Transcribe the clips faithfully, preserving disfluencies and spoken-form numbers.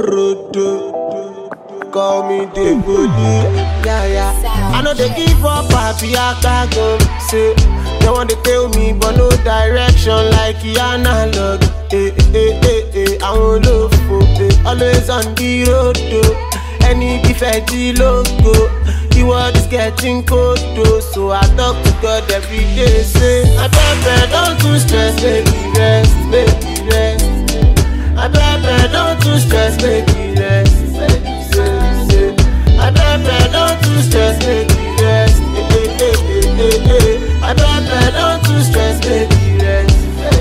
Orodo. Call me the bully. Yeah, yeah. I know they give up, happy I can't go. Say, they want to tell me, but no direction like analog. Eh, eh, eh, eh, I won't look for it. Always on the road, though. Any defect, logo. The world is getting cold, though. So I talk to God every day. Say, I better don't too stress, baby, rest, baby, rest. I better don't too stress, baby, rest. I better don't too stress, baby, rest. I better don't too stress, baby, rest.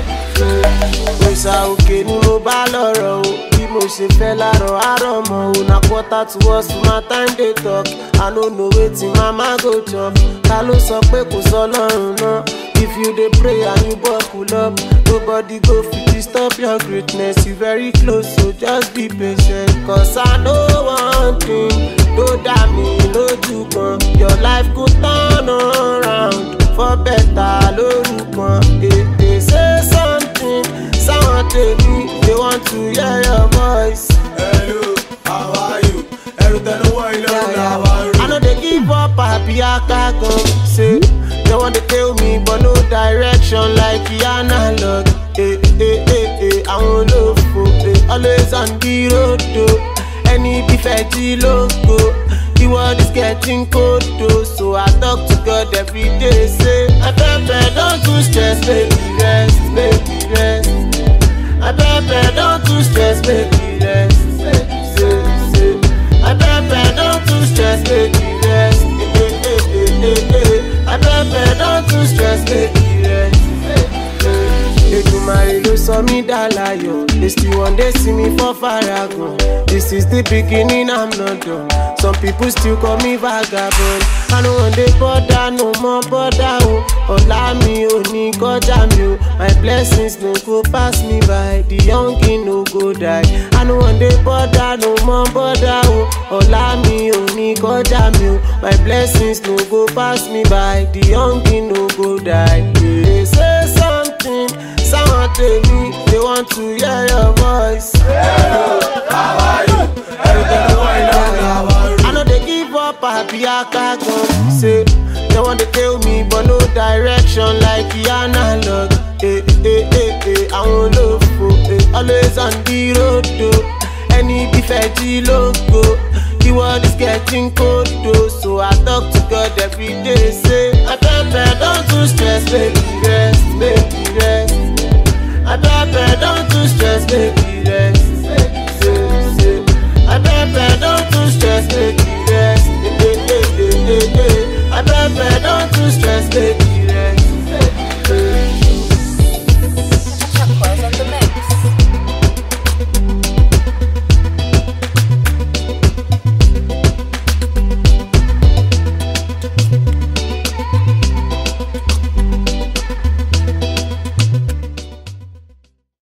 Oisa òkè ni mo bá lọ́rọ̀ o, bí mo ṣe fẹ́ láàárọ̀ àárọ̀ mọ́ o. Na quarter to us my time dey talk, I no know wetin mama go chop. Ta ló sọ pé kò sọ lọ́rùn náà? If you dey pray and you buckle up, nobody go fit disturb your greatness. You very close, so just be patient. Cause I know one thing, tó dá mi lójú kan. Your life go turn around for better lórúkan. They dey say something, someone tell me they want to hear your voice. Hello, how are you? Everything the way low, how are you? I know they give up, happy I can't go. Say, they want to tell me, but no direction like analog. Eh, eh, eh, eh, I won't look for it. Always on the road, though. Any defect, logo. The world is getting cold, though. So I talk to God every day. Say, I better don't too stress, baby, rest, baby, rest. I better don't too stress, baby, rest. Say, say, I better don't too stress, baby, rest. Eh, eh, eh, eh, eh. I better don't too stress, baby, rest. Èdùmàrè ló sọ mí dà láyọ̀. They still one day see me for Faragun. This is the beginning, I'm not done. Some people still call me vagabond. I no one day bother, no more bother o. Ọlá mi ò ní kọjá mi o. My blessings no go pass me by. The young king no go die. I no one day bother, no more bother o. Ọlá mi ò ní kọjá mi o. My blessings no go pass me by. The young king no go die. They say something, someone tell me they want to hear your voice. Hello, how are you? Everything the way low, how are you? I know they give up, happy I can't go. Say, they want to tell me, but no direction like analog. Eh, eh, eh, eh, I won't look for it. Always on the road, though. Any defect, logo. The world is getting cold, though. So I talk to God every day. Say, I better don't too stress, baby, rest, baby, rest. I better don't too stress, baby.